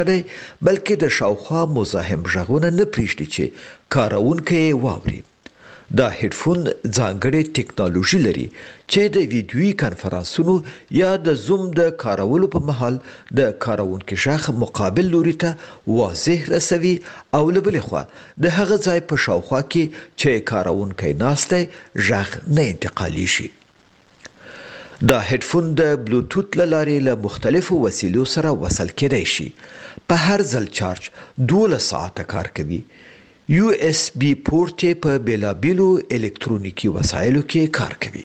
دی بلکې د شاوخوا مزاحم غږونه نه پرېږدي چې کاروونکی یې واوري. دا هیډفون ځانګړې ټکنالوژي لري چې د ویډیويي کانفرانسونو یا د زوم د کارولو په مهال د کاروونکي غږ مقابل لوري ته واضح رسوي او له بلې خوا د هغه ځای په شاوخوا کې چې کاروونکی ناست دی غږ نه انتقالي شي. دا هیډفون د بلوتوث له لارې له مختلفو وسیلو سره وصل کېدای شي. په هر ځل چارج 12 ساعته کار کوي. USB پورت یې په بیلابیلو الکترونیکی وسایلو کې کار کوي.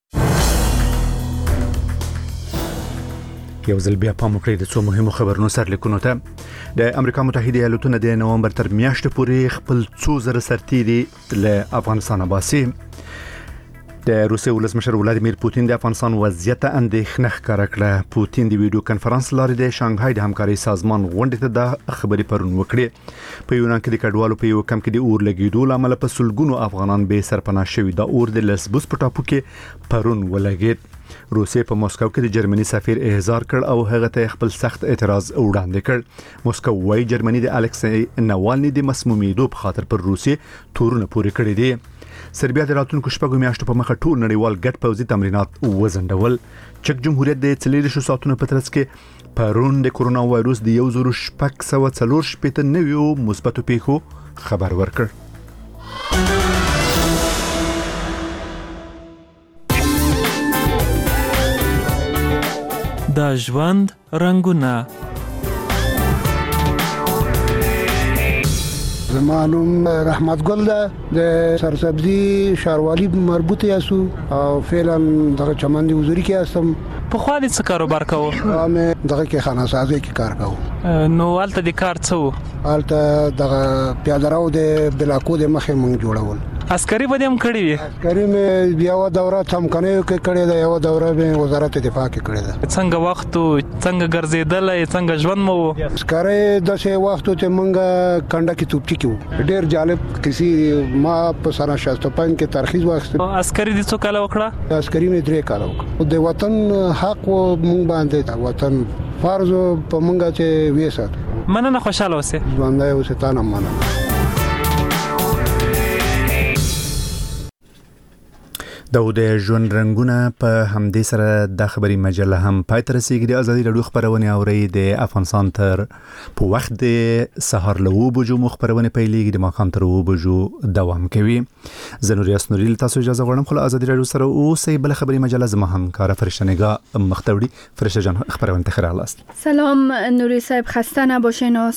یو ځل بیا پام وکړئ د څو مهمو خبرونو سرلیکونو ته. د امریکا متحده ایالاتونو د نومبر تر میاشتې پورې خپل 2000 سرتیري له افغانستان باسي. د روسیې ولسمشر ولادیمیر پوتین د افغانستان وضعیت اندېښنه ښکاره کړه. پوتین د ویډیو کانفرنس لارې د شانګهای د همکارۍ سازمان غونډې ته د خبرې پرون وکړې. په یونان کې د کډوالو په یو کم کې د اور لګېدو له امله په سلګونو افغانان بې سرپناه شوي. دا اور د لسبوس په ټاپو کې پرون ولګېد. روسیې په موسکو کې د جرمني سفیر احضار کړ او هغه ته خپل سخت اعتراض وړاندې کړ. موسکو وايي جرمني د الکسي ناوالني د مسمومیدو په خاطر پر روسیې تورونه پورې کړی دی. سربیا د راتلونکو شپږو میاشتو په مخه ټول نړیوال ګډ پوځي تمرینات وزنډول. چک جمهوریت د 40 ساعتونو په ترڅ کې پرون د کورونا وایروس د 1640 نویو مثبتو پیښو خبر ورکړ. د ژوند رنگونه. زما نوم رحمت ګل ده، د سرسبزي ښاروالي مربوط یاسو او فعلا دغه چمن دی حضوري کې هستم. په خوا دې څه کاروبار کوو؟ مې دغه کې خانه‌سازي کې کار کوم. نو هلته د کار څه وو؟ هلته دغه پیاده رو د بلاکو د مخې مونږ جوړول. عسکري به دې هم کړی وي؟ عسکري مې یو دوره څمکنیو کې کړې ده، یو دوره مې وزارت دفاع کې کړې ده. څنګه وخت څنګه ګرځېدلې څنګه ژوند مو؟ عسکري داسې وخت ته مونږ کنده کې توپچی کې ډېر جالب کسی ما په سره 65 کې ترخیص واخیست. عسکري دې څو کال وکړه؟ عسکري مې 3 کال وکړ. د وطن حق مونږ باندې وطن فرض په مونږ چې وېسات. مننه، خوشاله اوسې. ژوندۍ اوسې. تاسو مننه. د ژوند رنگونه په همدې سره د خبري مجله هم پای ته رسیږي. د ازادي راډیو خبرونه اوري د افغانستان تر په وخت د سهار له 2 بجو خبرونه پیلېږي، د ماښام تر 2 بجو دوام کوي. زنوریاس نوري تاسو اجازه غواړم خو ازادي راډیو سره اوسې بل خبري مجله زما همکار فرشته نگاه مختوړي. فرشته جان خبرونه ته خیر الاست. سلام نوری صاحب، خسته نباشین.